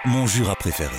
Mon Jura préféré.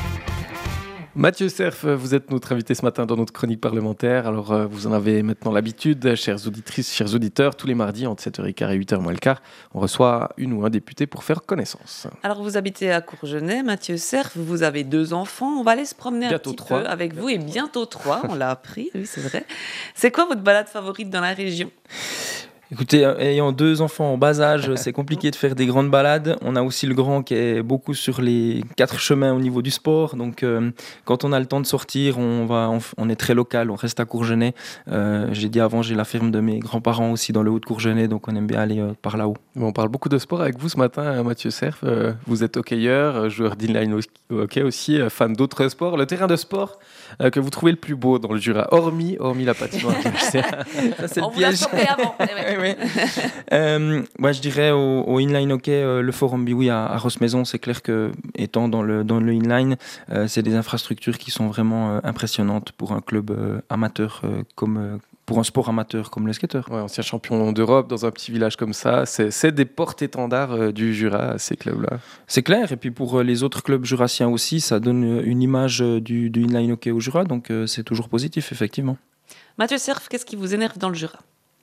Mathieu Serf, vous êtes notre invité ce matin dans notre chronique parlementaire. Alors, vous en avez maintenant l'habitude, chères auditrices, chers auditeurs, tous les mardis entre 7h15 et 8h moins le quart, on reçoit une ou un député pour faire connaissance. Alors, vous habitez à Courgenay, Mathieu Serf, vous avez 2 enfants. On va aller se promener Bientôt un petit 3. peu avec vous, et bientôt 3, on l'a appris, oui, c'est vrai. C'est quoi votre balade favorite dans la région ? Écoutez, ayant 2 enfants en bas âge, c'est compliqué de faire des grandes balades. On a aussi le grand qui est beaucoup sur les 4 chemins au niveau du sport. Donc, quand on a le temps de sortir, on est très local, on reste à Courgenay. J'ai dit avant, j'ai la ferme de mes grands-parents aussi dans le haut de Courgenay, donc on aime bien aller par là-haut. On parle beaucoup de sport avec vous ce matin, Mathieu Serf. Vous êtes hockeyeur, joueur d'inline hockey aussi, fan d'autres sports. Le terrain de sport que vous trouvez le plus beau dans le Jura, hormis la patinoire. Ça, c'est On le vous l'a piège. chopé avant. Oui. Moi, je dirais au inline hockey, le Forum Biwi à Rossmaison, c'est clair que étant dans le inline, c'est des infrastructures qui sont vraiment impressionnantes pour un club amateur pour un sport amateur comme le skater. Ouais, ancien champion d'Europe dans un petit village comme ça, c'est des porte-étendards du Jura, ces clubs-là. C'est clair, et puis pour les autres clubs jurassiens aussi, ça donne une image du inline hockey au Jura, donc c'est toujours positif, effectivement. Mathieu Serf, qu'est-ce qui vous énerve dans le Jura ?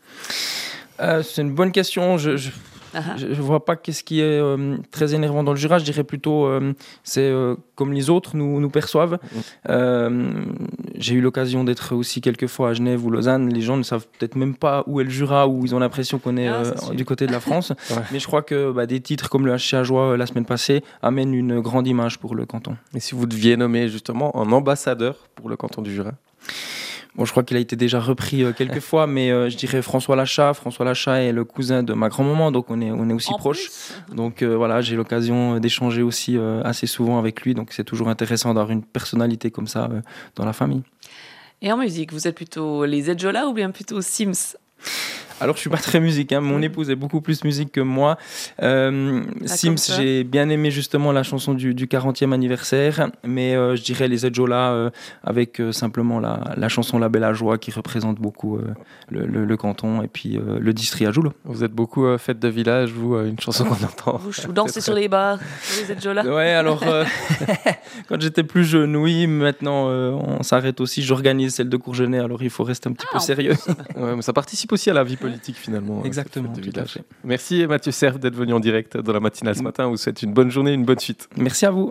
C'est une bonne question. Je vois pas qu'est-ce qui est très énervant dans le Jura. Je dirais plutôt c'est comme les autres nous perçoivent. J'ai eu l'occasion d'être aussi quelques fois à Genève ou Lausanne. Les gens ne savent peut-être même pas où est le Jura, où ils ont l'impression qu'on est du côté de la France. Ouais. Mais je crois que des titres comme le HC Ajoie la semaine passée amènent une grande image pour le canton. Et si vous deviez nommer justement un ambassadeur pour le canton du Jura ? Bon, je crois qu'il a été déjà repris quelques fois, mais je dirais François Lachat. François Lachat est le cousin de ma grand-maman, donc on est aussi proches. Donc voilà, j'ai l'occasion d'échanger aussi assez souvent avec lui, donc c'est toujours intéressant d'avoir une personnalité comme ça dans la famille. Et en musique, vous êtes plutôt les Edjola ou bien plutôt Sims ? Alors, je suis pas très musique. Mon épouse est beaucoup plus musique que moi. Sims, j'ai bien aimé justement la chanson du 40e anniversaire, mais je dirais les Edjola avec simplement la chanson La Belle à Joie qui représente beaucoup le canton et puis le district à Joule. Vous êtes beaucoup fête de village, vous, une chanson qu'on entend. Vous dansez sur les bars, les Edjola. Ouais, alors quand j'étais plus jeune, oui. Maintenant, on s'arrête aussi. J'organise celle de Courgenay, alors il faut rester un petit peu sérieux. Ouais, mais ça participe aussi à la vie politique finalement. Exactement. Tout à fait. Merci Mathieu Serf d'être venu en direct dans la matinale ce matin. On vous souhaite une bonne journée, une bonne suite. Merci à vous.